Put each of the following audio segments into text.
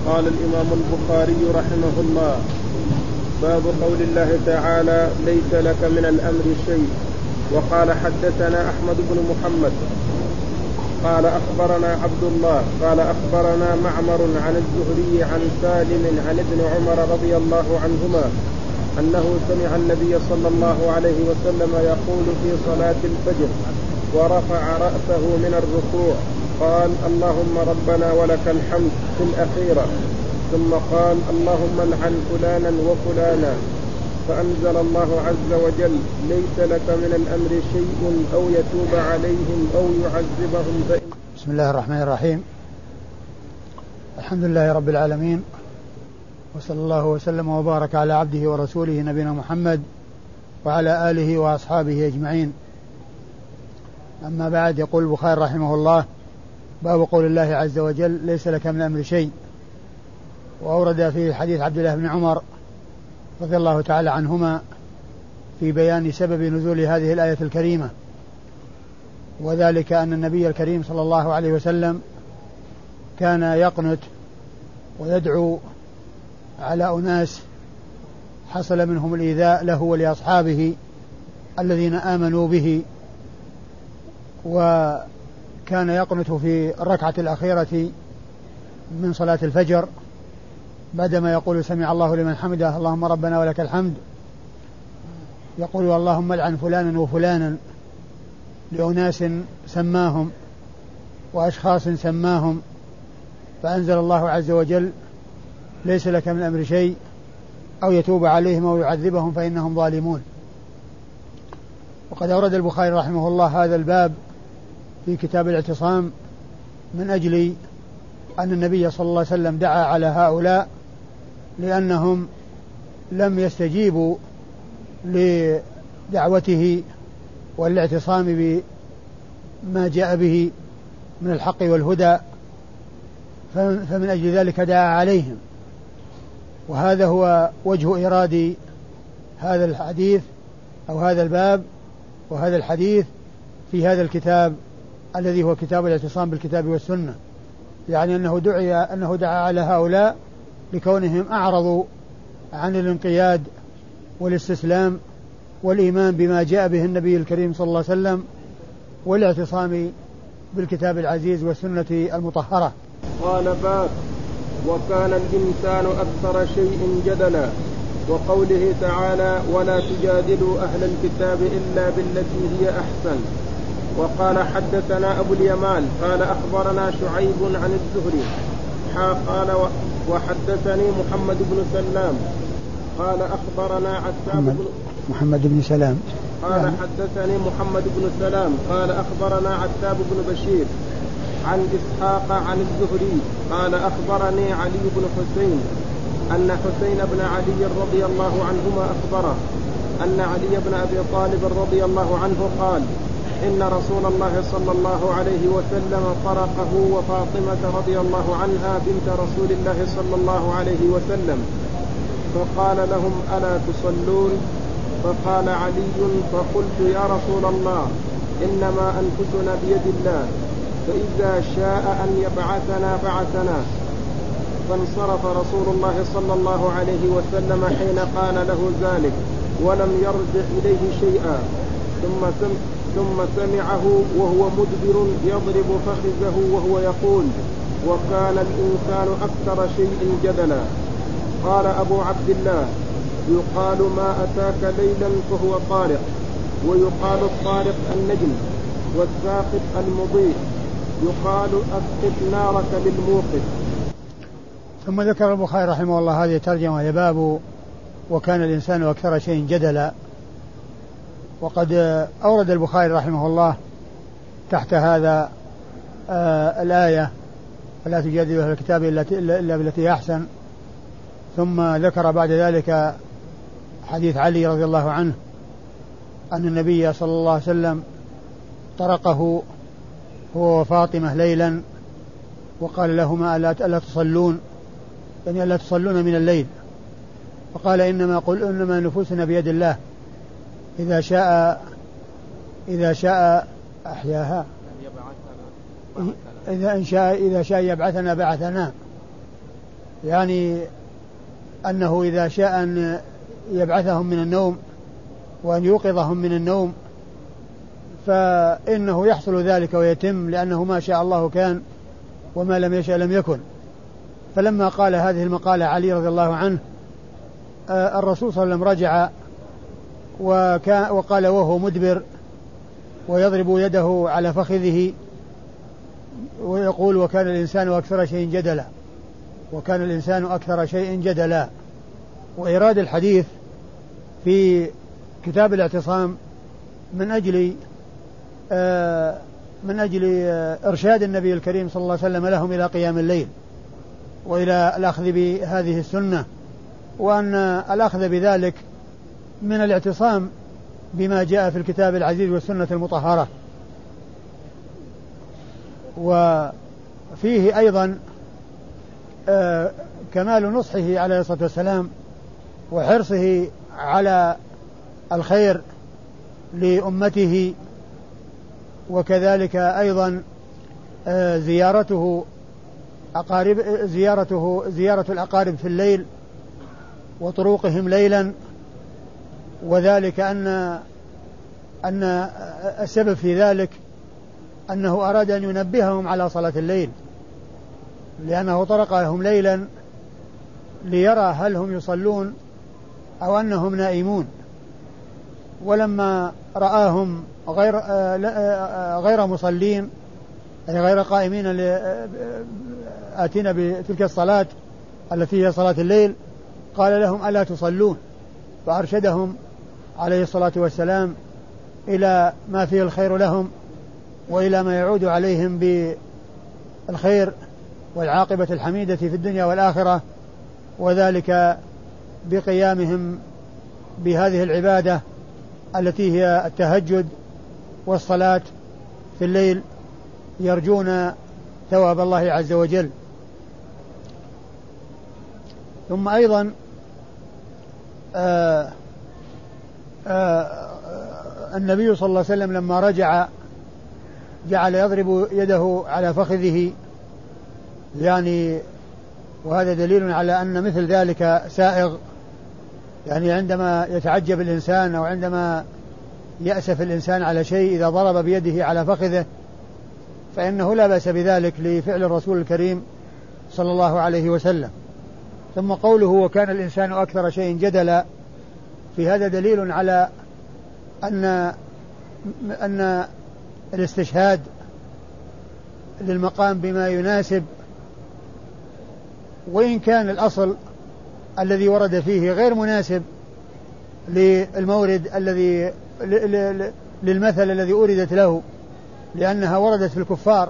قال الإمام البخاري رحمه الله: باب قول الله تعالى: ليس لك من الأمر شيء. وقال: حدثنا أحمد بن محمد قال أخبرنا عبد الله قال أخبرنا معمر عن الزهري عن سالم عن ابن عمر رضي الله عنهما أنه سمع النبي صلى الله عليه وسلم يقول في صلاة الفجر ورفع رأسه من الركوع قال: اللهم ربنا ولك الحمد في الأخيرة، ثم قال: اللهم العن فلانا وفلانا، فأنزل الله عز وجل: ليس لك من الأمر شيء أو يتوب عليهم أو يعذبهم فإن. بسم الله الرحمن الرحيم. الحمد لله رب العالمين، وصلى الله وسلم وبارك على عبده ورسوله نبينا محمد وعلى آله وأصحابه أجمعين. أما بعد، يقول البخاري رحمه الله: باب قول الله عز وجل: ليس لك من الأمر شيء. وأورد في حديث عبد الله بن عمر رضي الله تعالى عنهما في بيان سبب نزول هذه الآية الكريمة، وذلك أن النبي الكريم صلى الله عليه وسلم كان يقنت ويدعو على أناس حصل منهم الإيذاء له ولأصحابه الذين آمنوا به، وكان يقنت في الركعة الأخيرة من صلاة الفجر بعدما يقول: سمع الله لمن حمده، اللهم ربنا ولك الحمد، يقول: اللهم العن فلانا وفلانا، لأناس سماهم وأشخاص سماهم. فأنزل الله عز وجل: ليس لك من الأمر شيء أو يتوب عليهم أو يعذبهم فإنهم ظالمون. وقد أورد البخاري رحمه الله هذا الباب في كتاب الاعتصام من أجل أن النبي صلى الله عليه وسلم دعا على هؤلاء لأنهم لم يستجيبوا لدعوته والاعتصام بما جاء به من الحق والهدى، فمن أجل ذلك دعا عليهم. وهذا هو وجه إيراد هذا الحديث أو هذا الباب وهذا الحديث في هذا الكتاب الذي هو كتاب الاعتصام بالكتاب والسنة، يعني أنه دعا على هؤلاء لكونهم أعرضوا عن الانقياد والاستسلام والإيمان بما جاء به النبي الكريم صلى الله عليه وسلم والاعتصام بالكتاب العزيز والسنة المطهرة. قال: باب وكان الإنسان أكثر شيء جدلا، وقوله تعالى: ولا تجادلوا أهل الكتاب إلا بالتي هي أحسن. وقال: حدثنا أبو اليمان قال أخبرنا شعيب عن الزهري قال وحدثني محمد بن سلام قال أخبرنا عتاب محمد بن سلام قال حدثني محمد بن سلام قال أخبرنا عتاب بن بشير عن إسحاق عن الزهري قال أخبرني علي بن حسين أن حسين بن علي رضي الله عنهما أخبره أن علي بن أبي طالب رضي الله عنه قال: إن رسول الله صلى الله عليه وسلم طرقه وفاطمة رضي الله عنها بنت رسول الله صلى الله عليه وسلم، فقال لهم: ألا تصلون؟ فقال علي: فقلت: يا رسول الله، إنما أنفسنا بيد الله، فإذا شاء أن يبعثنا بعثنا. فانصرف رسول الله صلى الله عليه وسلم حين قال له ذلك ولم يرجع إليه شيئا، ثم سمعه وهو مدبر يضرب فخذه وهو يقول: وكان الإنسان أكثر شيء جدلا. قال أبو عبد الله: يقال ما أتاك ليلا فهو طارق، ويقال الطارق النجم، والساقط المضيء، يقال أسقط نارك للموقد. ثم ذكر البخاري رحمه الله هذه الترجمة: وهي باب وكان الإنسان أكثر شيء جدلا. وقد أورد البخاري رحمه الله تحت هذا الآية: فلا تجادلوا أهل الكتاب إلا بالتي أحسن. ثم ذكر بعد ذلك حديث علي رضي الله عنه أن النبي صلى الله عليه وسلم طرقه هو وفاطمة ليلا وقال لهما: ألا تصلون؟ يعني ألا تصلون من الليل. فقال: إنما نفوسنا بيد الله، إذا شاء أحياها، إذا شاء يبعثنا بعثنا. يعني أنه إذا شاء أن يبعثهم من النوم وأن يوقظهم من النوم فإنه يحصل ذلك ويتم، لأنه ما شاء الله كان وما لم يشاء لم يكن. فلما قال هذه المقالة علي رضي الله عنه الرسول صلى الله عليه وسلم رجع وقال وهو مدبر ويضرب يده على فخذه ويقول وكان الإنسان أكثر شيء جدلا، وكان الإنسان أكثر شيء جدلا. وإيراد الحديث في كتاب الاعتصام من أجل إرشاد النبي الكريم صلى الله عليه وسلم لهم إلى قيام الليل وإلى الأخذ بهذه السنة، وأن الأخذ بذلك من الاعتصام بما جاء في الكتاب العزيز والسنة المطهرة. وفيه أيضا كمال نصحه عليه الصلاة والسلام وحرصه على الخير لأمته، وكذلك أيضا زيارة الأقارب في الليل وطروقهم ليلا، وذلك أن السبب في ذلك أنه أراد أن ينبههم على صلاة الليل، لأنه طرقهم ليلا ليرى هل هم يصلون أو أنهم نائمون. ولما رآهم غير مصلين أي غير قائمين آتين بتلك الصلاة التي هي صلاة الليل قال لهم ألا تصلون، فأرشدهم عليه الصلاة والسلام إلى ما فيه الخير لهم وإلى ما يعود عليهم بالخير والعاقبة الحميدة في الدنيا والآخرة، وذلك بقيامهم بهذه العبادة التي هي التهجد والصلاة في الليل يرجون ثواب الله عز وجل. ثم أيضا النبي صلى الله عليه وسلم لما رجع جعل يضرب يده على فخذه، يعني وهذا دليل على أن مثل ذلك سائغ، يعني عندما يتعجب الإنسان أو عندما يأسف الإنسان على شيء إذا ضرب بيده على فخذه فإنه لا بأس بذلك لفعل الرسول الكريم صلى الله عليه وسلم. ثم قوله وكان الإنسان أكثر شيء جدلا، في هذا دليل على أن الاستشهاد للمقام بما يناسب، وإن كان الأصل الذي ورد فيه غير مناسب للمورد الذي للمثل الذي أوردت له، لأنها وردت في الكفار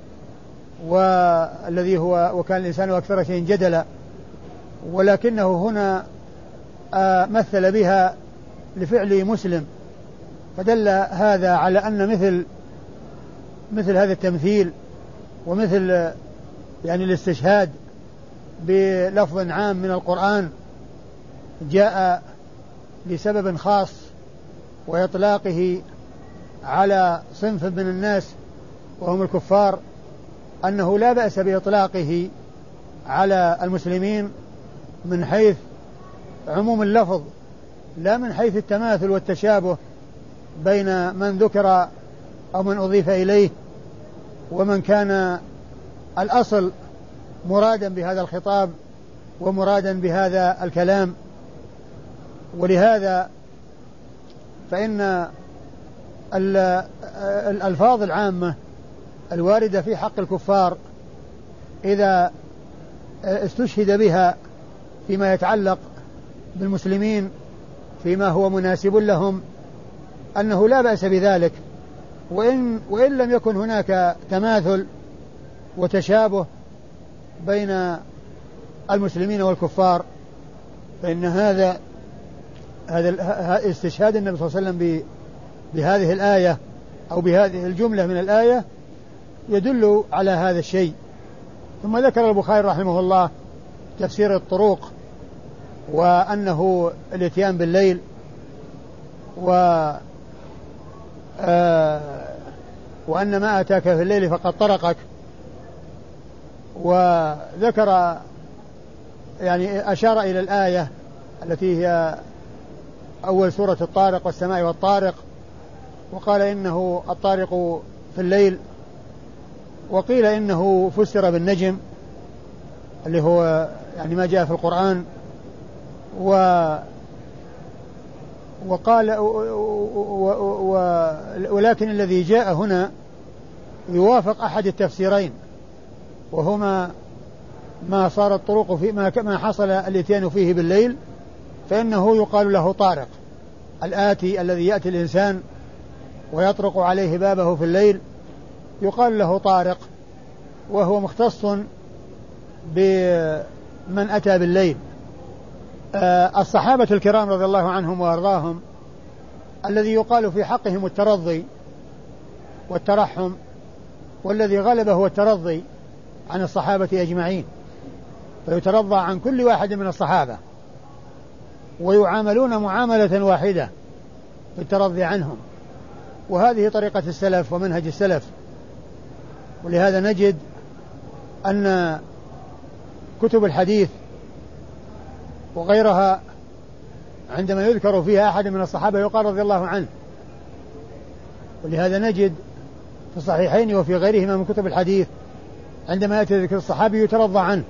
والذي هو وكان الإنسان أكثر شيء جدلا، ولكنه هنا مثل بها لفعل مسلم، فدل هذا على أن مثل هذا التمثيل ومثل يعني الاستشهاد بلفظ عام من القرآن جاء لسبب خاص وإطلاقه على صنف من الناس وهم الكفار، أنه لا بأس بإطلاقه على المسلمين من حيث عموم اللفظ، لا من حيث التماثل والتشابه بين من ذكر أو من أضيف إليه ومن كان الأصل مرادا بهذا الخطاب ومرادا بهذا الكلام. ولهذا فإن الألفاظ العامة الواردة في حق الكفار إذا استشهد بها فيما يتعلق بالمسلمين فيما هو مناسب لهم أنه لا بأس بذلك، وإن لم يكن هناك تماثل وتشابه بين المسلمين والكفار، فإن هذا استشهاد النبي صلى الله عليه وسلم بهذه الآية أو بهذه الجملة من الآية يدل على هذا الشيء. ثم ذكر البخاري رحمه الله تفسير الطرق، وأنه الاتيان بالليل، وأن ما أتاك في الليل فقد طرقك. وذكر يعني أشار إلى الآية التي هي أول سورة الطارق والسماء والطارق، وقال إنه الطارق في الليل، وقيل إنه فسر بالنجم اللي هو يعني ما جاء في القرآن، وقال ولكن الذي جاء هنا يوافق أحد التفسيرين، وهما ما صار الطرق في ما حصل الاتيان فيه بالليل فإنه يقال له طارق، الآتي الذي يأتي الإنسان ويطرق عليه بابه في الليل يقال له طارق، وهو مختص بمن أتى بالليل. الصحابة الكرام رضي الله عنهم وأرضاهم الذي يقال في حقهم الترضي والترحم، والذي غلب هو الترضي عن الصحابة أجمعين، فيترضى عن كل واحد من الصحابة ويعاملون معاملة واحدة في الترضي عنهم، وهذه طريقة السلف ومنهج السلف. ولهذا نجد أن كتب الحديث وغيرها عندما يذكر فيها أحد من الصحابة يقال رضي الله عنه، ولهذا نجد في الصحيحين وفي غيرهما من كتب الحديث عندما يأتي ذكر الصحابي يترضى عنه.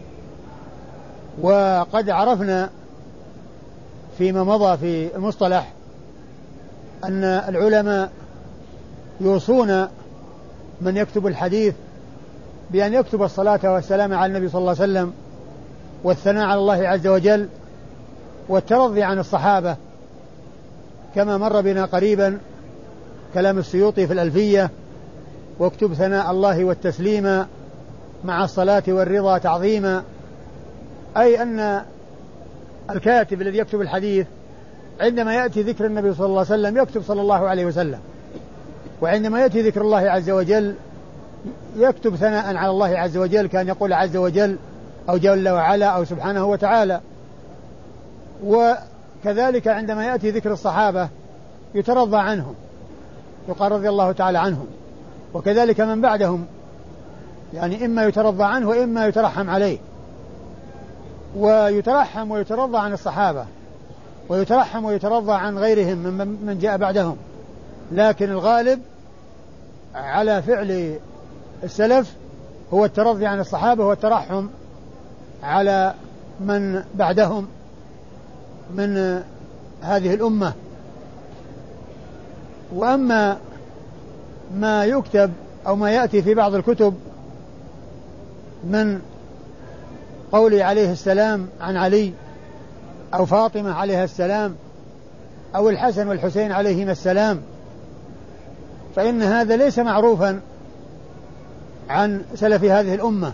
وقد عرفنا فيما مضى في المصطلح أن العلماء يوصون من يكتب الحديث بأن يكتب الصلاة والسلام على النبي صلى الله عليه وسلم والثناء على الله عز وجل والترضي عن الصحابة، كما مر بنا قريبا كلام السيوطي في الألفية: واكتب ثناء الله والتسليم مع الصلاة والرضا تعظيما. أي أن الكاتب الذي يكتب الحديث عندما يأتي ذكر النبي صلى الله عليه وسلم يكتب صلى الله عليه وسلم، وعندما يأتي ذكر الله عز وجل يكتب ثناء على الله عز وجل، كان يقول عز وجل أو جل وعلا أو سبحانه وتعالى. وكذلك عندما يأتي ذكر الصحابة يترضى عنهم، يقال رضي الله تعالى عنهم، وكذلك من بعدهم، يعني إما يترضى عنه وإما يترحم عليه، ويترحم ويترضى عن الصحابة، ويترحم ويترضى عن غيرهم من جاء بعدهم، لكن الغالب على فعل السلف هو الترضي عن الصحابة والترحم على من بعدهم من هذه الأمة. وأما ما يكتب أو ما يأتي في بعض الكتب من قول عليه السلام عن علي أو فاطمة عليها السلام أو الحسن والحسين عليهما السلام، فإن هذا ليس معروفا عن سلف هذه الأمة.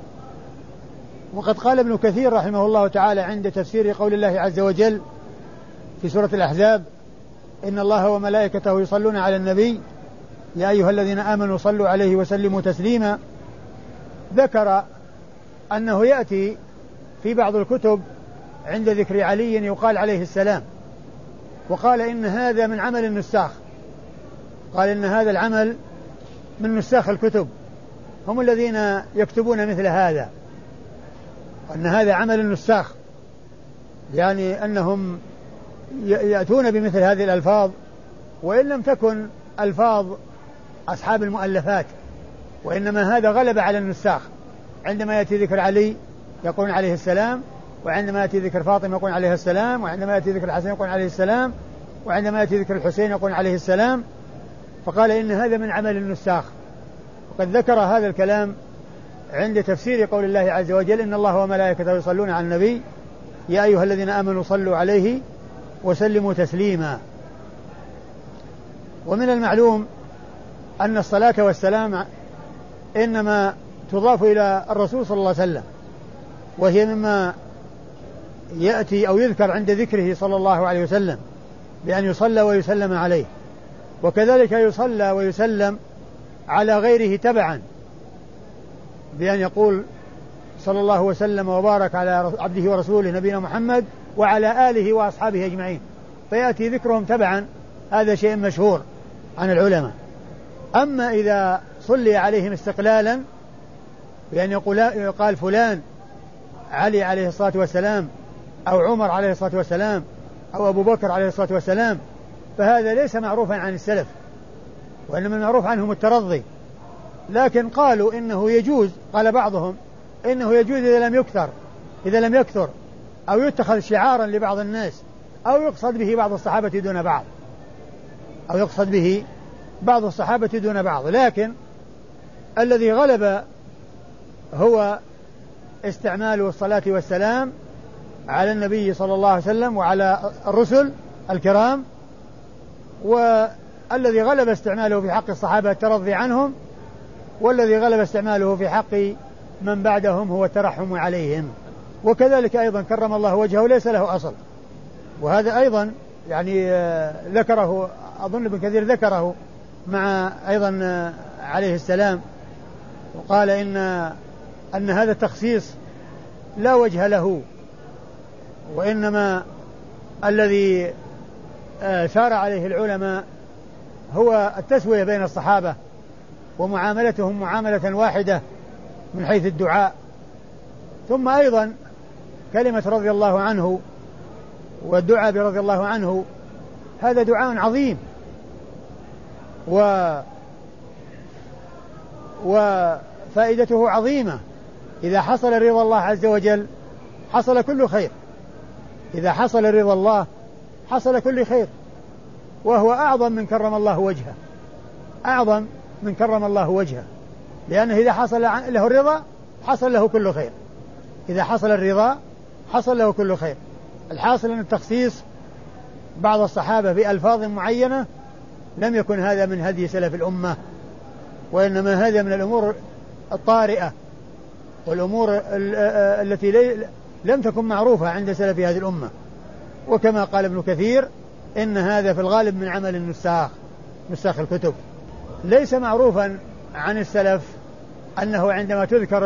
وقد قال ابن كثير رحمه الله تعالى عند تفسير قول الله عز وجل في سورة الأحزاب: إن الله وملائكته يصلون على النبي يا أيها الذين آمنوا صلوا عليه وسلموا تسليما، ذكر أنه يأتي في بعض الكتب عند ذكر علي يقال عليه السلام، وقال إن هذا من عمل النساخ، قال إن هذا العمل من نساخ الكتب، هم الذين يكتبون مثل هذا، وأن هذا عمل النساخ، يعني أنهم يأتون بمثل هذه الألفاظ وإن لم تكن ألفاظ أصحاب المؤلفات، وإنما هذا غلب على النساخ. عندما يأتي ذكر علي يقول عليه السلام، وعندما يأتي ذكر فاطمة يقول عليه السلام، وعندما يأتي ذكر الحسن يقول عليه السلام، وعندما يأتي ذكر الحسين يقول عليه السلام. فقال إن هذا من عمل النساخ. وقد ذكر هذا الكلام عند تفسير قول الله عز وجل: إن الله وملائكته يصلون على النبي يا أيها الذين آمنوا صلوا عليه وسلموا تسليما. ومن المعلوم أن الصلاة والسلام إنما تضاف إلى الرسول صلى الله عليه وسلم، وهي مما يأتي أو يذكر عند ذكره صلى الله عليه وسلم بأن يصلى ويسلم عليه، وكذلك يصلى ويسلم على غيره تبعا بأن يقول صلى الله وسلم وبارك على عبده ورسوله نبينا محمد وعلى آله وأصحابه أجمعين، فيأتي ذكرهم تبعا، هذا شيء مشهور عن العلماء. أما إذا صلي عليهم استقلالا بأن يقال فلان علي عليه الصلاة والسلام أو عمر عليه الصلاة والسلام أو أبو بكر عليه الصلاة والسلام، فهذا ليس معروفا عن السلف، وإنما المعروف عنهم الترضي. لكن قالوا إنه يجوز، قال بعضهم إنه يجوز إذا لم يكثر أو يتخذ شعارا لبعض الناس، أو يقصد به بعض الصحابة دون بعض، لكن الذي غلب هو استعمال الصلاة والسلام على النبي صلى الله عليه وسلم وعلى الرسل الكرام، والذي غلب استعماله في حق الصحابة الترضي عنهم، والذي غلب استعماله في حق من بعدهم هو الترحم عليهم. وكذلك أيضا كرم الله وجهه ليس له أصل، وهذا أيضا يعني ذكره أظن ابن كثير ذكره مع أيضا عليه السلام، وقال أن هذا التخصيص لا وجه له، وإنما الذي سار عليه العلماء هو التسوية بين الصحابة ومعاملتهم معاملة واحدة من حيث الدعاء. ثم أيضا كلمة رضي الله عنه والدعاء برضي الله عنه هذا دعاء عظيم، وفائدته عظيمة. إذا حصل رضا الله عز وجل حصل كل خير، إذا حصل رضا الله حصل كل خير، وهو أعظم من كرم الله وجهه، أعظم من كرم الله وجهه، لأنه إذا حصل له الرضا حصل له كل خير، إذا حصل الرضا حصل له كل خير. الحاصل أن التخصيص بعض الصحابة بألفاظ معينة لم يكن هذا من هدي سلف الأمة، وإنما هذا من الأمور الطارئة والأمور التي لم تكن معروفة عند سلف هذه الأمة. وكما قال ابن كثير إن هذا في الغالب من عمل نساخ الكتب. ليس معروفا عن السلف أنه عندما تذكر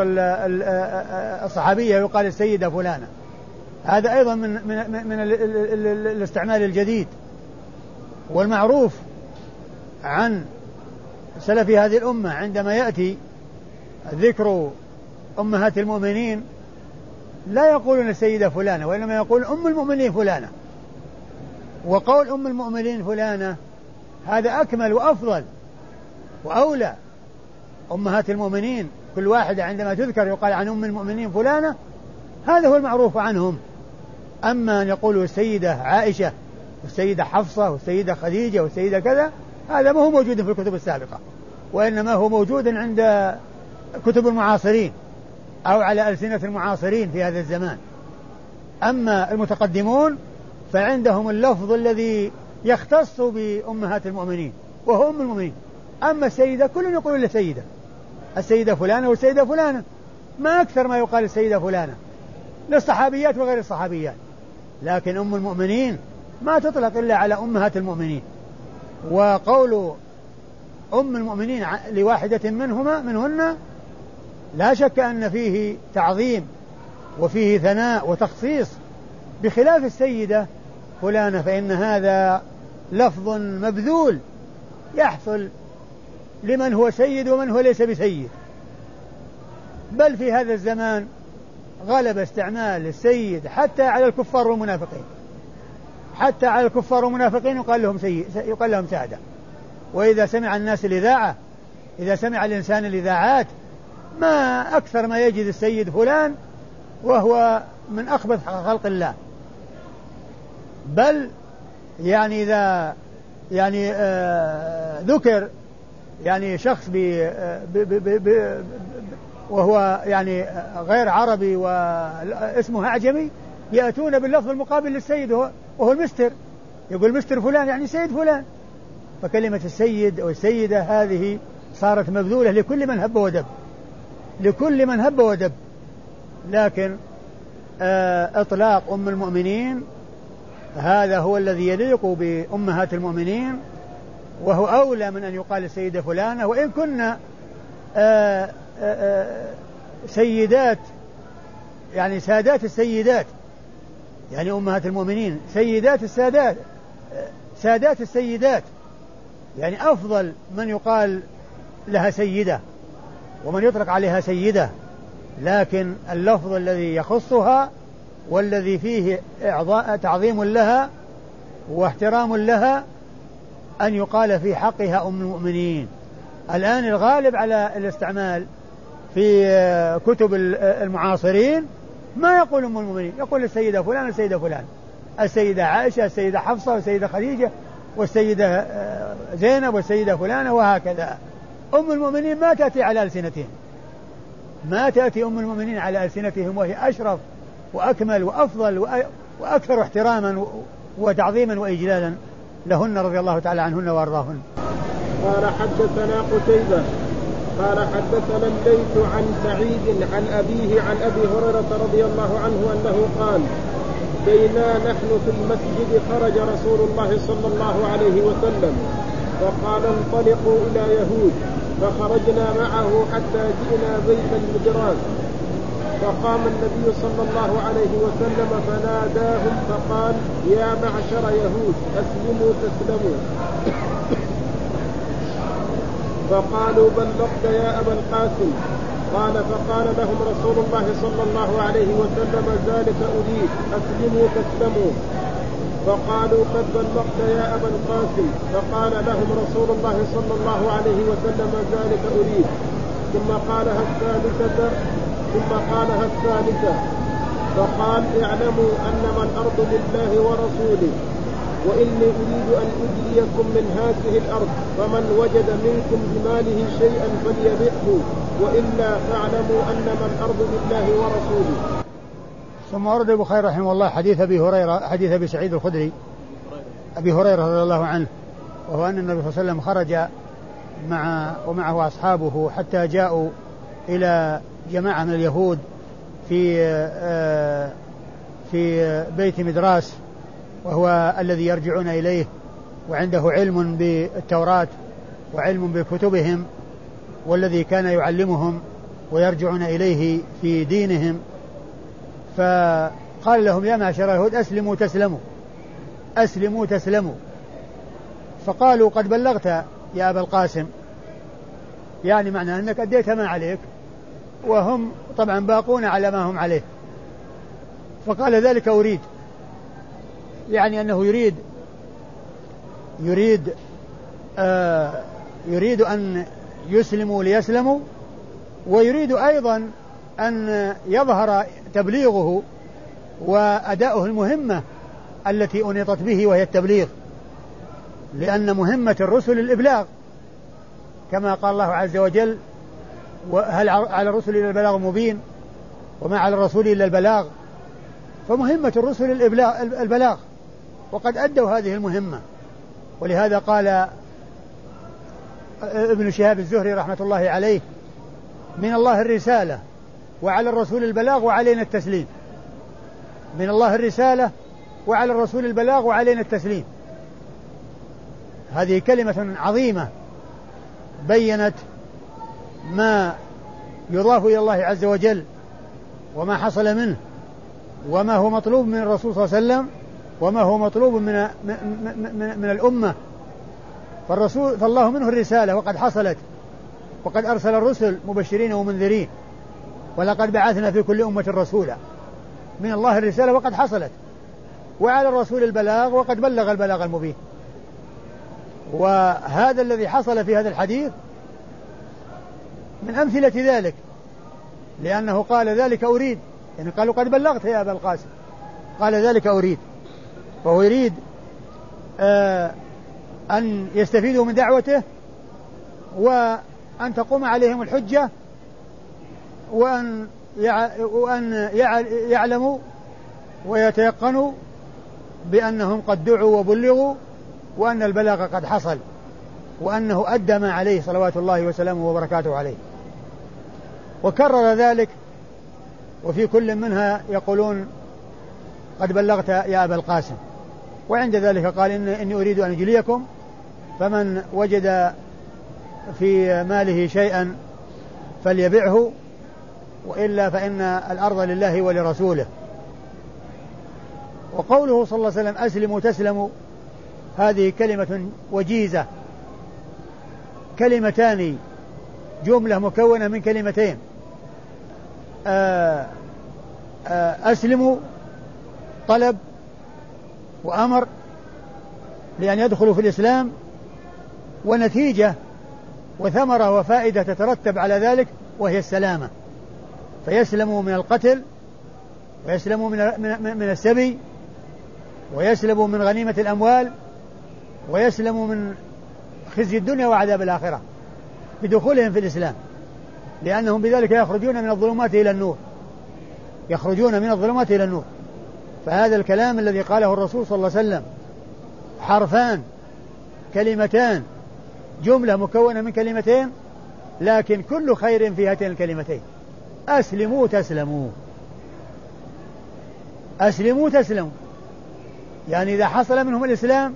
الصحابية يقال السيدة فلانة، هذا أيضا من الاستعمال الجديد. والمعروف عن سلف هذه الأمة عندما يأتي ذكر أمهات المؤمنين لا يقولون السيدة فلانة، وإنما يقول أم المؤمنين فلانة. وقول أم المؤمنين فلانة هذا أكمل وأفضل وأولى. أمهات المؤمنين كل واحدة عندما تذكر يقال عن أم المؤمنين فلانة، هذا هو المعروف عنهم. أما أن يقولوا السيدة عائشة والسيدة حفصة والسيدة خديجة والسيدة كذا، هذا ما هو موجود في الكتب السابقة، وإنما هو موجود عند كتب المعاصرين أو على ألسنة المعاصرين في هذا الزمان. أما المتقدمون فعندهم اللفظ الذي يختص بأمهات المؤمنين وهو أم المؤمنين. أما السيدة كل يقول له سيدة، السيدة فلانة والسيدة فلانة، ما أكثر ما يقال السيدة فلانة للصحابيات وغير الصحابيات. لكن أم المؤمنين ما تطلق إلا على أمهات المؤمنين. وقول أم المؤمنين لواحدة منهن لا شك أن فيه تعظيم وفيه ثناء وتخصيص، بخلاف السيدة فلانة فإن هذا لفظ مبذول يحصل لمن هو سيد ومن هو ليس بسيد. بل في هذا الزمان غلب استعمال السيد حتى على الكفار والمنافقين، حتى على الكفار والمنافقين يقال لهم سادة. وإذا سمع الناس الإذاعة، إذا سمع الإنسان الإذاعات، ما أكثر ما يجد السيد فلان وهو من أخبث خلق الله. بل يعني إذا يعني ذكر يعني شخص وهو يعني غير عربي واسمه أعجمي، يأتون باللفظ المقابل للسيد وهو المستر، يقول مستر فلان يعني سيد فلان. فكلمة السيد أو السيدة هذه صارت مبذولة لكل من هب ودب، لكل من هب ودب. لكن إطلاق أم المؤمنين هذا هو الذي يليق بأمهات المؤمنين، وهو أولى من أن يقال السيدة فلانة. وإن كنا سيدات يعني سادات السيدات، يعني أمهات المؤمنين سيدات السادات، سادات السيدات، يعني أفضل من يقال لها سيدة ومن يطلق عليها سيدة لكن اللفظ الذي يخصها والذي فيه تعظيم لها واحترام لها أن يقال في حقها أم المؤمنين. الآن الغالب على الاستعمال في كتب المعاصرين ما يقول أم المؤمنين، يقول السيدة فلان السيدة فلان، السيدة عائشة، السيدة حفصة، والسيدة خديجة، والسيدة زينب، والسيدة فلانة، وهكذا. أم المؤمنين ما تأتي على ألسنتهم، ما تأتي أم المؤمنين على ألسنتهم، وهي أشرف وأكمل وأفضل وأكثر احتراما وتعظيما وإجلالا لهن رضي الله تعالى عنهن وأرضاهن. قال حدثنا قتيبة قال حدثنا الليث عن سعيد عن أبيه عن أبي هريرة رضي الله عنه أنه قال: بينا نحن في المسجد خرج رسول الله صلى الله عليه وسلم فقال: انطلقوا إلى يهود، فخرجنا معه حتى جئنا بيت المجراس، فقام النبي صلى الله عليه وسلم فناداهم فقال: يا معشر يهود أسلموا تسلموا. فقالوا: بلغت يا أبا القاسم. قال: فقال لهم رسول الله صلى الله عليه وسلم: ذلك أريد، أسلموا تسلموا. فقالوا: قد بلغت يا أبا القاسم. فقال لهم رسول الله صلى الله عليه وسلم: ذلك أريد. ثم قالها الثالثة فقال: اعلموا أنما الأرض لله ورسوله، وإني أريد أن أجليكم من هذه الأرض، فمن وجد منكم بماله شيئا فليبعه، وإلا فاعلموا أنما الأرض لله ورسوله. ثم ورد البخاري رحمه الله حديث أبي هريرة، حديث أبي سعيد الخدري أبي هريرة رضي الله عنه، وهو أن النبي صلى الله عليه وسلم خرج ومعه أصحابه حتى جاءوا إلى جماعة من اليهود في بيت مدراس، وهو الذي يرجعون إليه، وعنده علم بالتوراة وعلم بكتبهم، والذي كان يعلمهم ويرجعون إليه في دينهم. فقال لهم: يا معشر اليهود أسلموا تسلموا، أسلموا تسلموا. فقالوا: قد بلغت يا أبا القاسم، يعني معنى أنك أديت ما عليك، وهم طبعا باقون على ما هم عليه. فقال: ذلك أريد، يعني أنه يريد أن يسلموا ليسلموا، ويريد أيضا أن يظهر تبليغه وأداؤه المهمة التي أنيطت به، وهي التبليغ، لأن مهمة الرسل الإبلاغ، كما قال الله عز وجل: وهل على الرسل إلا البلاغ المبين وما على الرسول إلا البلاغ. فمهمة الرسل البلاغ، وقد أدوا هذه المهمة. ولهذا قال ابن شهاب الزهري رحمة الله عليه: من الله الرسالة وعلى الرسول البلاغ وعلينا التسليم. من الله الرسالة وعلى الرسول البلاغ وعلينا التسليم. هذه كلمة عظيمة بيّنت ما يضاف إلى الله عز وجل، وما حصل منه، وما هو مطلوب من الرسول صلى الله عليه وسلم، وما هو مطلوب من الأمة. فالله منه الرسالة وقد حصلت، وقد أرسل الرسل مبشرين ومنذرين، ولقد بعثنا في كل أمة رسولا. من الله الرسالة وقد حصلت، وعلى الرسول البلاغ وقد بلغ البلاغ المبين. وهذا الذي حصل في هذا الحديث من أمثلة ذلك، لأنه قال: ذلك أريد، يعني قالوا: قد بلغت يا أبا القاسم. قال: ذلك أريد، فهو يريد أن يستفيدوا من دعوته، وأن تقوم عليهم الحجة، وأن يعلموا ويتيقنوا بأنهم قد دعوا وبلغوا، وأن البلاغ قد حصل، وأنه أدى ما عليه صلوات الله وسلامه وبركاته عليه. وكرر ذلك، وفي كل منها يقولون: قد بلغت يا أبا القاسم. وعند ذلك قال: إني أريد أن أجليكم، فمن وجد في ماله شيئا فليبعه، وإلا فإن الأرض لله ولرسوله. وقوله صلى الله عليه وسلم: أسلموا تسلموا، هذه كلمة وجيزة، كلمتان، جملة مكونة من كلمتين، أسلموا طلب وأمر لأن يدخلوا في الإسلام، ونتيجة وثمرة وفائدة تترتب على ذلك وهي السلامة، فيسلموا من القتل، ويسلموا من السبي، ويسلموا من غنيمة الأموال، ويسلموا من خزي الدنيا وعذاب الآخرة بدخولهم في الإسلام، لأنهم بذلك يخرجون من الظلمات إلى النور، يخرجون من الظلمات إلى النور. فهذا الكلام الذي قاله الرسول صلى الله عليه وسلم حرفان كلمتان، جملة مكونة من كلمتين، لكن كل خير في هاتين الكلمتين: أسلموا تسلموا. أسلموا تسلموا، يعني إذا حصل منهم الإسلام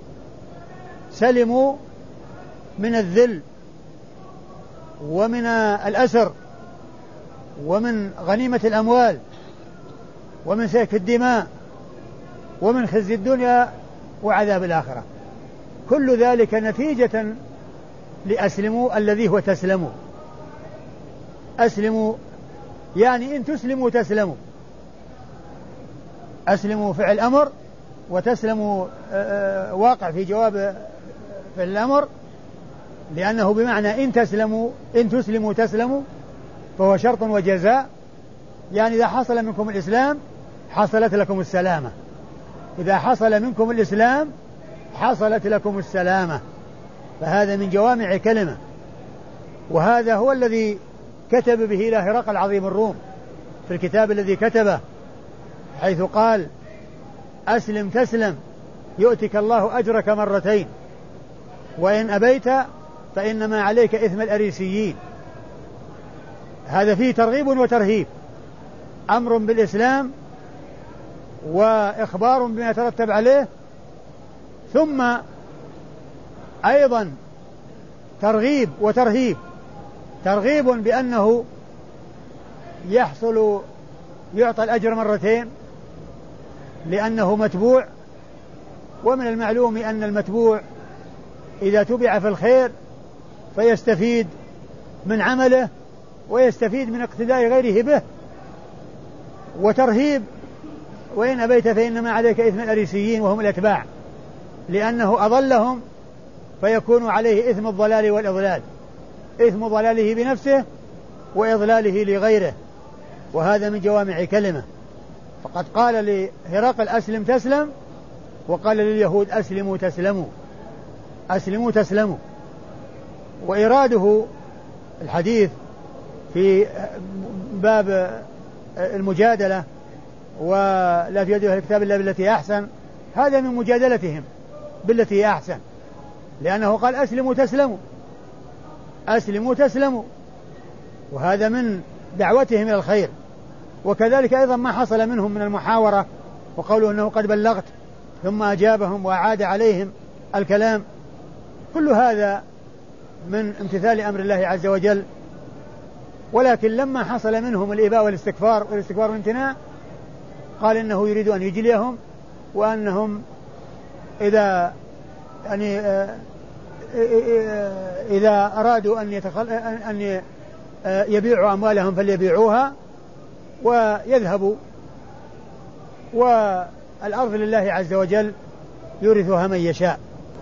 سلموا من الذل ومن الأسر ومن غنيمة الأموال ومن سفك الدماء ومن خزي الدنيا وعذاب الآخرة. كل ذلك نتيجة لأسلموا الذي هو تسلموا. أسلموا يعني إن تسلموا تسلموا، أسلموا فعل أمر، وتسلموا واقع في جواب في الأمر، لأنه بمعنى إن تسلموا تسلموا، فهو شرط وجزاء. يعني إذا حصل منكم الإسلام حصلت لكم السلامة، إذا حصل منكم الإسلام حصلت لكم السلامة. فهذا من جوامع كلمة، وهذا هو الذي كتب به إلى هرقل عظيم الروم في الكتاب الذي كتبه، حيث قال: أسلم تسلم يؤتك الله أجرك مرتين، وإن أبيت فإنما عليك إثم الأريسيين. هذا فيه ترغيب وترهيب، أمر بالإسلام وإخبار بما يترتب عليه، ثم أيضا ترغيب وترهيب. ترغيب بأنه يعطى الأجر مرتين لأنه متبوع، ومن المعلوم أن المتبوع إذا تبع في الخير فيستفيد من عمله ويستفيد من اقتداء غيره به. وترهيب: وإن أبيت فإنما عليك إثم الأريسيين وهم الأتباع، لأنه أضلهم فيكون عليه إثم الضلال والإضلال، إثم ضلاله بنفسه وإضلاله لغيره. وهذا من جوامع كلمة. فقد قال لهرقل: أسلم تسلم، وقال لليهود: أسلموا تسلموا. أسلموا تسلموا. وإراده الحديث في باب المجادلة ولا في يده الكتاب إلا بالتي أحسن، هذا من مجادلتهم بالتي أحسن، لأنه قال: أسلموا تسلموا، أسلموا تسلموا، وهذا من دعوتهم إلى الخير. وكذلك أيضا ما حصل منهم من المحاورة وقالوا أنه قد بلغت، ثم أجابهم وأعاد عليهم الكلام، كل هذا من امتثال أمر الله عز وجل. ولكن لما حصل منهم الإباء والاستكبار والامتناع قال إنه يريد أن يجليهم، وأنهم إذا أرادوا أن يبيعوا أموالهم فليبيعوها ويذهبوا، والأرض لله عز وجل يورثها من يشاء.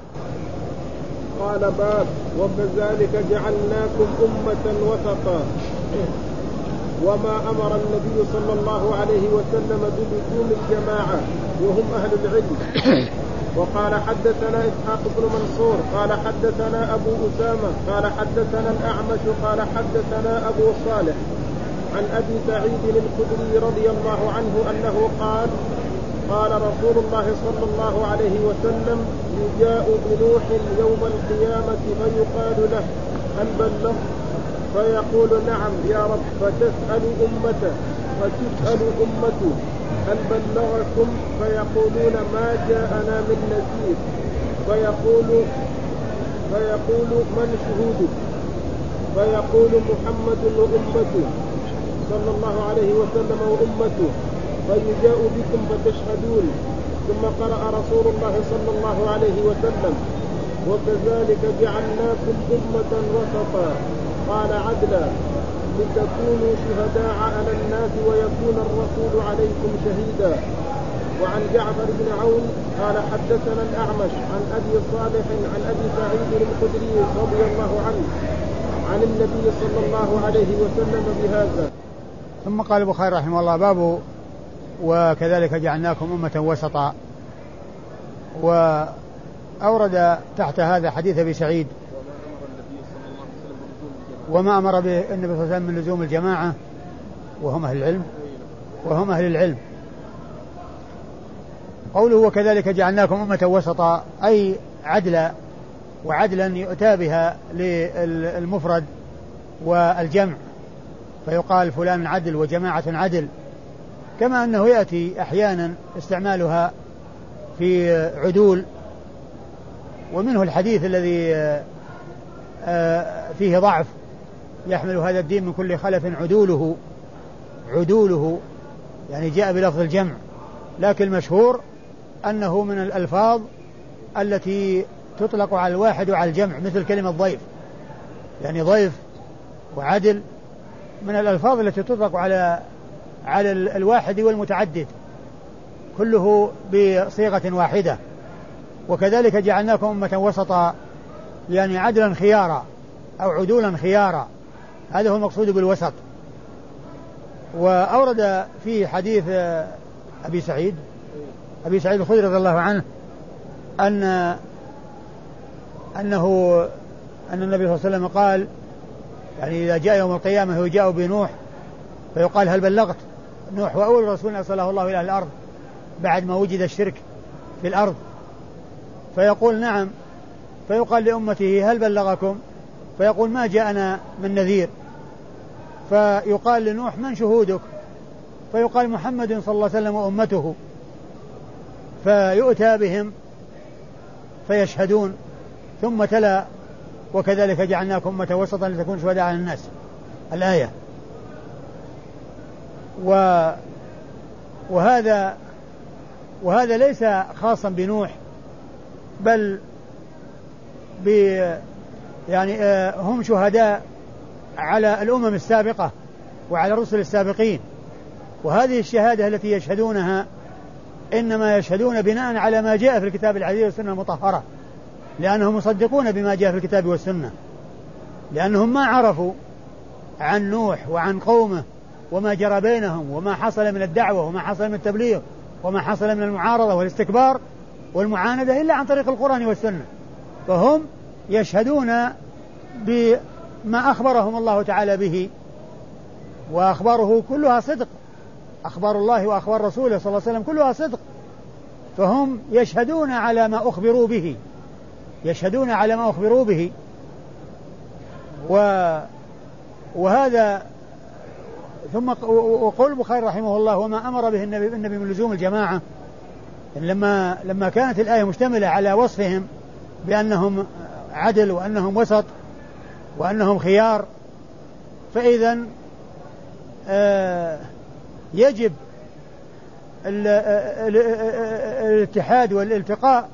قال: باب وكذلك جعلناكم أمة وسطا. وما أمر النبي صلى الله عليه وسلم بلزوم الجماعة وهم أهل العلم. وقال: حدثنا إسحاق بن منصور قال حدثنا أبو أسامة قال حدثنا الأعمش قال حدثنا أبو صالح عن أبي سعيد الخدري رضي الله عنه أنه قال: قال رسول الله صلى الله عليه وسلم: يجاء بنوح يوم القيامة فيقال له: هل بلغت؟ فيقول: نعم يا رب. فتسأل أمته هل بلغكم؟ فيقولون: ما جاءنا من نذير. فيقول: من شهودك؟ فيقول: محمد وأمته صلى الله عليه وسلم وأمته. فيجاء بكم فتشهدون. ثم قرأ رسول الله صلى الله عليه وسلم: وكذلك جعلناكم أمة وسطا. قال: عدلا. لتكونوا شهداء على الناس ويكون الرسول عليكم شهيدا. وعن جعفر بن عون قال حدثنا الأعمش عن أبي صالح عن أبي سعيد الخدري رضي الله عنه عن النبي صلى الله عليه وسلم بهذا. ثم قال البخاري رحمه الله باب وكذلك جعلناكم أمة وسطا. وأورد تحت هذا حديث أبي سعيد وما أمر به النبي صلى الله عليه وسلم من لزوم الجماعة وهم أهل العلم. قوله وكذلك جعلناكم أمة وسطا أي عدلا، وعدلا يؤتى بها للمفرد والجمع فيقال فلان عدل وجماعة عدل، كما أنه يأتي أحيانا استعمالها في عدول. ومنه الحديث الذي فيه ضعف يحمل هذا الدين من كل خلف عدوله يعني جاء بلفظ الجمع، لكن المشهور أنه من الألفاظ التي تطلق على الواحد وعلى الجمع، مثل كلمة ضيف، يعني ضيف وعدل من الألفاظ التي تطلق على الواحد والمتعدد كله بصيغة واحدة. وكذلك جعلناكم أمة وسطا يعني عدلا خيارا أو عدولا خيارا، هذا هو المقصود بالوسط. وأورد في حديث أبي سعيد الخدري رضي الله عنه أن النبي صلى الله عليه وسلم قال يعني إذا جاء يوم القيامة يجاء بنوح فيقال هل بلغت؟ نوح وأول رسول أرسله الله إلى الأرض بعد ما وجد الشرك في الأرض، فيقول نعم، فيقال لأمته هل بلغكم؟ فيقول ما جاءنا من نذير. فيقال لنوح من شهودك؟ فيقال محمد صلى الله عليه وسلم وأمته، فيؤتى بهم فيشهدون. ثم تلا وكذلك جعلناكم أمة وسطا لتكونوا شهداء على الناس الآية. وهذا ليس خاصا بنوح، بل يعني هم شهداء على الأمم السابقة وعلى الرسل السابقين. وهذه الشهادة التي يشهدونها إنما يشهدون بناء على ما جاء في الكتاب العزيز والسنة المطهرة، لأنهم مصدقون بما جاء في الكتاب والسنة، لأنهم ما عرفوا عن نوح وعن قومه وما جرى بينهم وما حصل من الدعوة وما حصل من التبليغ وما حصل من المعارضة والاستكبار والمعاندة إلا عن طريق القرآن والسنة. فهم يشهدون بما أخبرهم الله تعالى به، وأخباره كلها صدق، أخبار الله وأخبار رسوله صلى الله عليه وسلم كلها صدق، فهم يشهدون على ما أخبروا به، وهذا ثم وقول البخاري رحمه الله وما أمر به النبي من لزوم الجماعة، لما كانت الآية مشتملة على وصفهم بأنهم عدل وأنهم وسط وأنهم خيار، فإذا يجب الاتحاد والالتقاء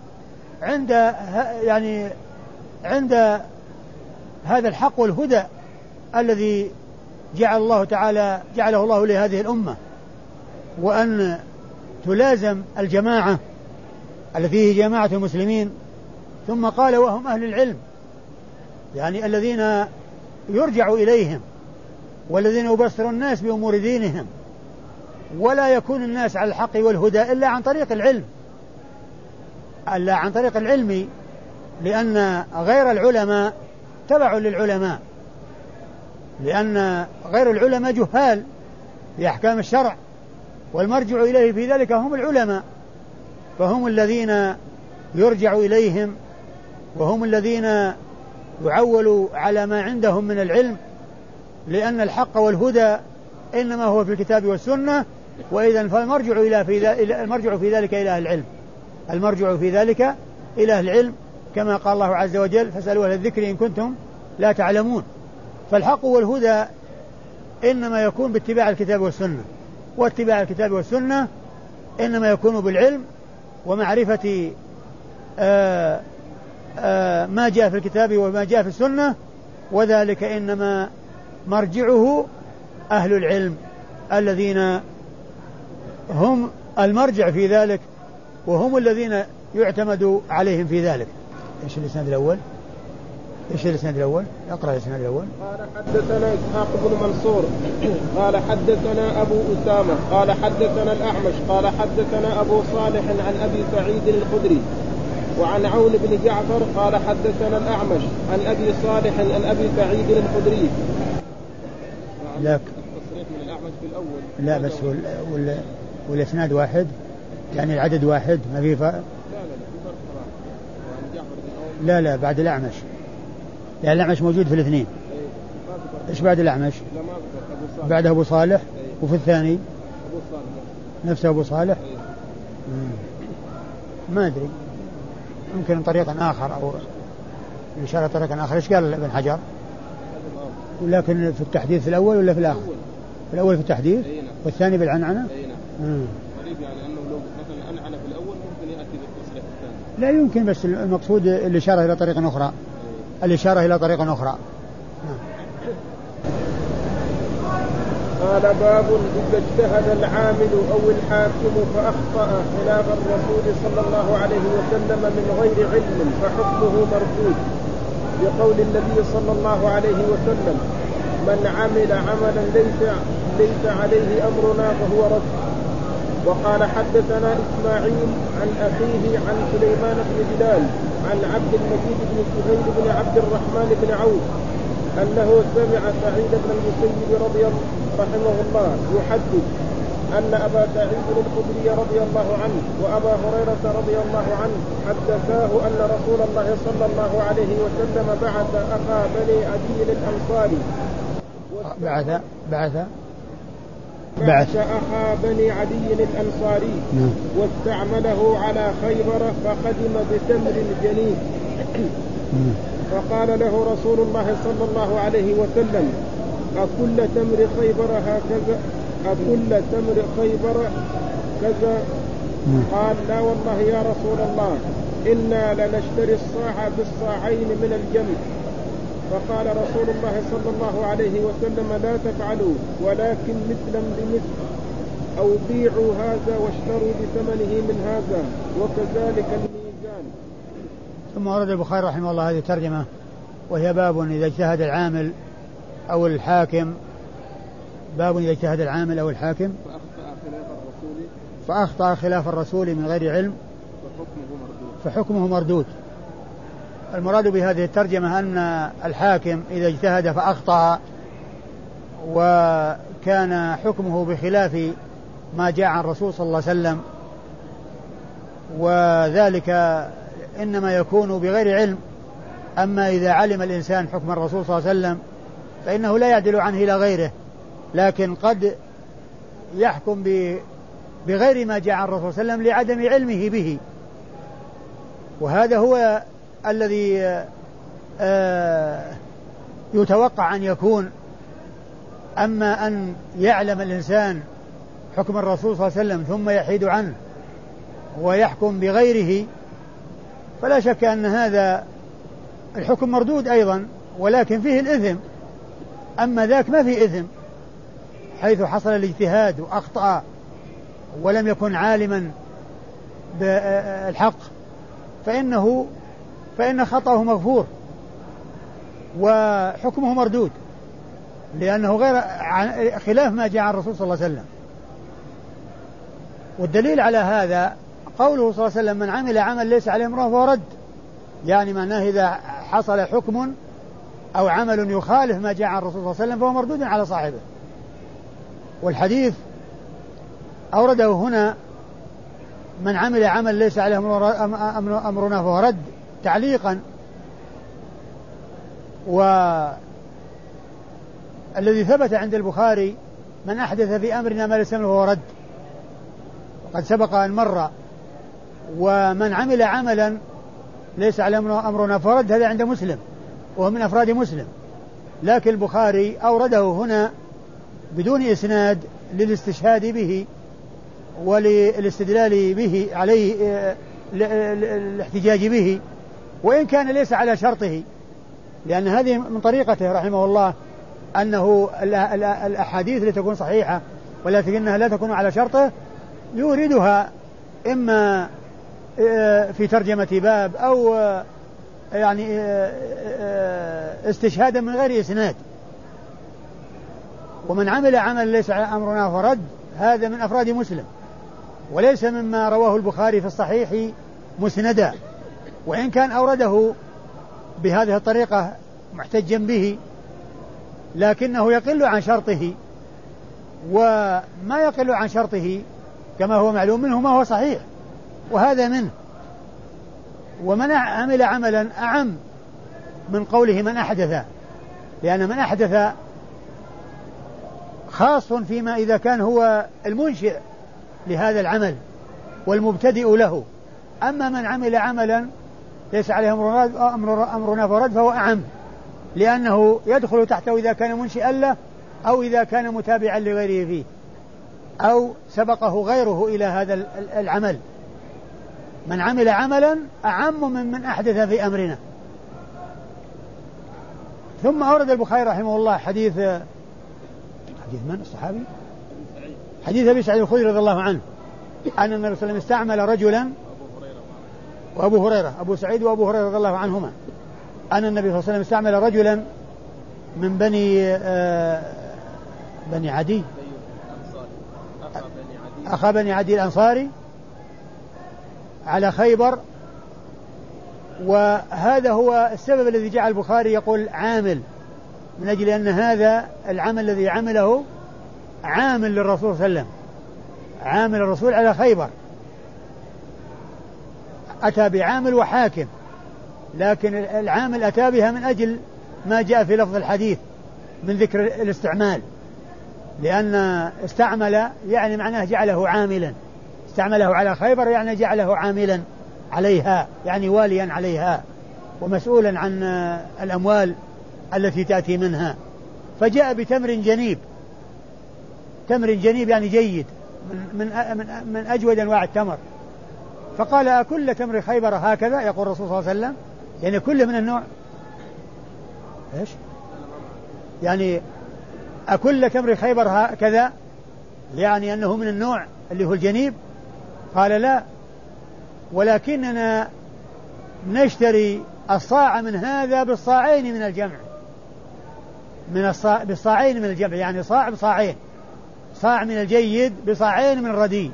عند هذا الحق والهدى الذي جعله الله لهذه الأمة، وأن تلازم الجماعة التي هي جماعة المسلمين. ثم قال وهم أهل العلم، يعني الذين يرجع إليهم والذين يبصر الناس بأمور دينهم، ولا يكون الناس على الحق والهدى إلا عن طريق العلم، لأن غير العلماء تبع للعلماء، لأن غير العلماء جهال بأحكام الشرع، والمرجع إليه في ذلك هم العلماء، فهم الذين يرجع إليهم وهم الذين يعولوا على ما عندهم من العلم، لأن الحق والهدى إنما هو في الكتاب والسنة. وإذا فالمرجع في ذلك إلى أهل العلم، كما قال الله عز وجل فاسألوا أهل الذكر إن كنتم لا تعلمون. فالحق والهدى إنما يكون باتباع الكتاب والسنة، واتباع الكتاب والسنة إنما يكون بالعلم ومعرفة ما جاء في الكتاب وما جاء في السنة، وذلك إنما مرجعه أهل العلم الذين هم المرجع في ذلك وهم الذين يعتمد عليهم في ذلك. ايش الاسناد الاول؟ اقرأ الاسناد الاول. قال حدثنا إسحاق بن منصور قال حدثنا أبو أسامة قال حدثنا الأعمش قال حدثنا أبو صالح عن أبي سعيد الخدري وعن عون بن جعفر قال حدثنا الأعمش عن أبي صالح عن أبي سعيد الخدري. لك التصريح من الأعمش في الأول لا بس والإسناد واحد يعني العدد واحد ما في فرق. لا بعد الأعمش يعني الأعمش موجود في الاثنين. إيش بعد الأعمش؟ بعد أبو صالح وفي الثاني نفسه أبو صالح. ما أدري يمكن طريقا آخر أو إشارة طريقا آخر. إيش قال ابن حجر؟ ولكن في التحديث الأول ولا في الآخر؟ في الأول في التحديث والثاني بالعنعنة. غريب يعني أنه لو مثلا أنعنة في الأول ممكن يأتي بالتصريح الثاني. لا يمكن بس المقصود الإشارة إلى طريق أخرى. قال باب إذا اجتهد العامل أو الحاكم فأخطأ خلاف الرسول صلى الله عليه وسلم من غير علم فحكمه مردود بقول النبي صلى الله عليه وسلم من عمل عملا ليس عليه أمرنا فهو رد. وقال حدثنا إسماعيل عن أخيه عن سليمان بن بلال عن عبد المجيد بن سهيل بن عبد الرحمن بن عوف أنه سمع سعيد بن المسيب رحمه الله يحدث أن أبا سعيد الخدري رضي الله عنه وأبا هريرة رضي الله عنه حدثاه أن رسول الله صلى الله عليه وسلم بعث أخا بني عدي الأنصاري بعث أخا بني عدي الأنصاري واستعمله على خيبر فقدم بتمر جنيب فقال له رسول الله صلى الله عليه وسلم أكل تمر خيبر كذا قال لا والله يا رسول الله إنا لنشتري الصاع بالصاعين من الجمع. فقال رسول الله صلى الله عليه وسلم لا تفعلوا ولكن مثلا بمثل أو بيعوا هذا واشتروا بثمنه من هذا وكذلك الميزان. ثم ورد البخاري رحمه الله هذه الترجمة وهي باب إذا اجتهد العامل أو الحاكم فأخطأ خلاف الرسول من غير علم فحكمه مردود. المراد بهذه الترجمة أن الحاكم إذا اجتهد فأخطأ وكان حكمه بخلاف ما جاء عن الرسول صلى الله عليه وسلم وذلك إنما يكون بغير علم. أما إذا علم الإنسان حكم الرسول صلى الله عليه وسلم فإنه لا يعدل عنه إلى غيره لكن قد يحكم بغير ما جاء عن الرسول صلى الله عليه وسلم لعدم علمه به وهذا هو الذي يتوقع أن يكون. أما أن يعلم الإنسان حكم الرسول صلى الله عليه وسلم ثم يحيد عنه ويحكم بغيره فلا شك أن هذا الحكم مردود أيضا ولكن فيه الإثم. أما ذاك ما فيه إثم حيث حصل الاجتهاد وأخطأ ولم يكن عالما بالحق فإن خطأه مغفور وحكمه مردود لأنه غير خلاف ما جاء عن الرسول صلى الله عليه وسلم. والدليل على هذا قوله صلى الله عليه وسلم من عمل عمل ليس عليه أمره فهو رد. يعني معناه إذا حصل حكم أو عمل يخالف ما جاء عن الرسول صلى الله عليه وسلم فهو مردود على صاحبه. والحديث أورده هنا من عمل عمل ليس عليه أمرنا فهو رد تعليقا. والذي ثبت عند البخاري من أحدث في أمرنا ما ليس منه فهو رد وقد سبق أن مر. ومن عمل عملا ليس عليه أمرنا فهو رد هذا عند مسلم وهو من أفراد مسلم لكن البخاري أورده هنا بدون إسناد للاستشهاد به وللاستدلال به عليه الاحتجاج به وإن كان ليس على شرطه لأن هذه من طريقته رحمه الله أنه الأحاديث لتكون صحيحة ولكنها لا تكون على شرطه يوردها إما في ترجمة باب أو يعني استشهادا من غير إسناد. ومن عمل عمل ليس على أمرنا فرد، هذا من أفراد مسلم وليس مما رواه البخاري في الصحيح مسندا، وإن كان أورده بهذه الطريقة محتجا به لكنه يقل عن شرطه، وما يقل عن شرطه كما هو معلوم منه ما هو صحيح، وهذا منه. ومن عمل عملا أعم من قوله من أحدث، لأن من أحدث خاص فيما إذا كان هو المنشئ لهذا العمل والمبتدئ له. أما من عمل عملا ليس عليه أمرنا فرد فهو أعم، لأنه يدخل تحته إذا كان منشئا له أو إذا كان متابعا لغيره فيه أو سبقه غيره إلى هذا العمل. من عمل عملا أعم من أحدث في أمرنا. ثم أورد البخاري رحمه الله حديث من الصحابي؟ حديث أبي سعيد الخدري رضي الله عنه أن النبي صلى الله عليه وسلم استعمل رجلا، وأبو هريرة، أبو سعيد وأبو هريرة رضي الله عنهما، أن النبي صلى الله عليه وسلم استعمل رجلا من بني عدي، أخا بني عدي الأنصاري على خيبر. وهذا هو السبب الذي جعل البخاري يقول عامل، من أجل أن هذا العمل الذي عمله عامل للرسول صلى الله عليه وسلم، عامل الرسول على خيبر، أتى بعامل وحاكم، لكن العامل أتى بها من أجل ما جاء في لفظ الحديث من ذكر الاستعمال، لأن استعمل يعني معناه جعله عاملا، استعمله على خيبر يعني جعله عاملا عليها، يعني واليا عليها ومسؤولا عن الأموال التي تأتي منها. فجاء بتمر جنيب، تمر جنيب يعني جيد من أجود أنواع التمر، فقال أكل تمر خيبر هكذا؟ يقول الرسول صلى الله عليه وسلم يعني كله من النوع إيش؟ يعني أكل تمر خيبر هكذا يعني أنه من النوع اللي هو الجنيب؟ قال لا، ولكننا نشتري الصاع من هذا بالصاعين من الجمع، بالصاعين من الجمع، يعني صاع بصاعين، صاع من الجيد بصاعين من الرديء،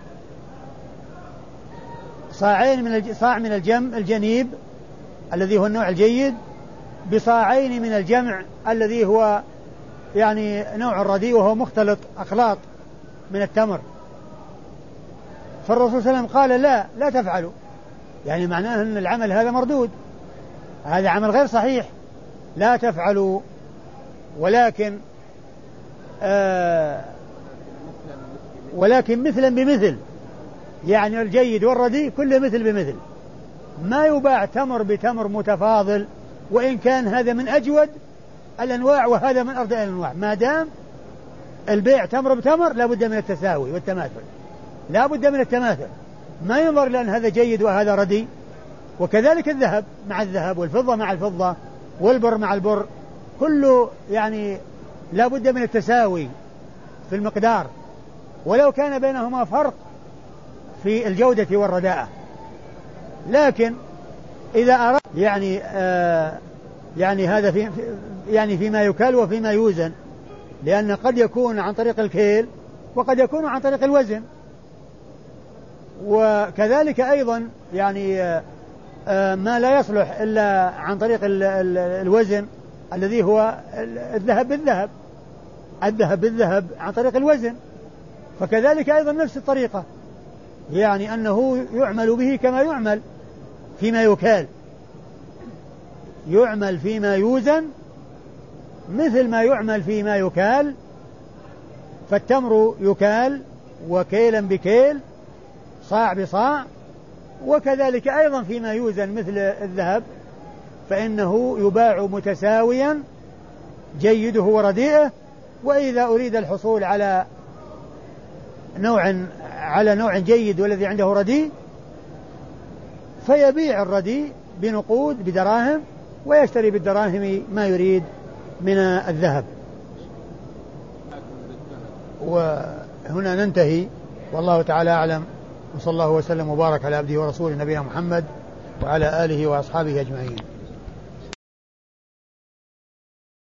صاع من الجنيب الذي هو النوع الجيد بصاعين من الجمع الذي هو يعني نوع الرديء وهو مختلط أخلاط من التمر. فالرسول صلى الله عليه وسلم قال لا تفعلوا، يعني معناه أن العمل هذا مردود، هذا عمل غير صحيح، لا تفعلوا، ولكن مثلا بمثل، يعني الجيد والرديء كله مثل بمثل، ما يباع تمر بتمر متفاضل وإن كان هذا من أجود الأنواع وهذا من أردأ الأنواع، ما دام البيع تمر بتمر لا بد من التساوي والتماثل، لا بد من التماثل، ما ينظر لأن هذا جيد وهذا رديء. وكذلك الذهب مع الذهب والفضة مع الفضة والبر مع البر، كله يعني لا بد من التساوي في المقدار ولو كان بينهما فرق في الجودة والرداءة. لكن إذا أردت يعني هذا يعني فيما يكال وفيما يوزن، لأن قد يكون عن طريق الكيل وقد يكون عن طريق الوزن. وكذلك أيضا يعني ما لا يصلح إلا عن طريق الوزن الذي هو الذهب بالذهب، الذهب بالذهب عن طريق الوزن، فكذلك أيضا نفس الطريقة، يعني أنه يعمل به كما يعمل فيما يكال، يعمل فيما يوزن مثل ما يعمل فيما يكال، فالتمر يكال وكيلا بكيل، صاع بصاع، وكذلك أيضا فيما يوزن مثل الذهب فإنه يباع متساويا جيده ورديئه. وإذا أريد الحصول على نوع جيد والذي عنده رديء فيبيع الرديء بنقود بدراهم ويشتري بالدراهم ما يريد من الذهب. وهنا ننتهي، والله تعالى أعلم، وصلى الله وسلم وبارك على عبده ورسوله نبينا محمد وعلى آله وأصحابه أجمعين.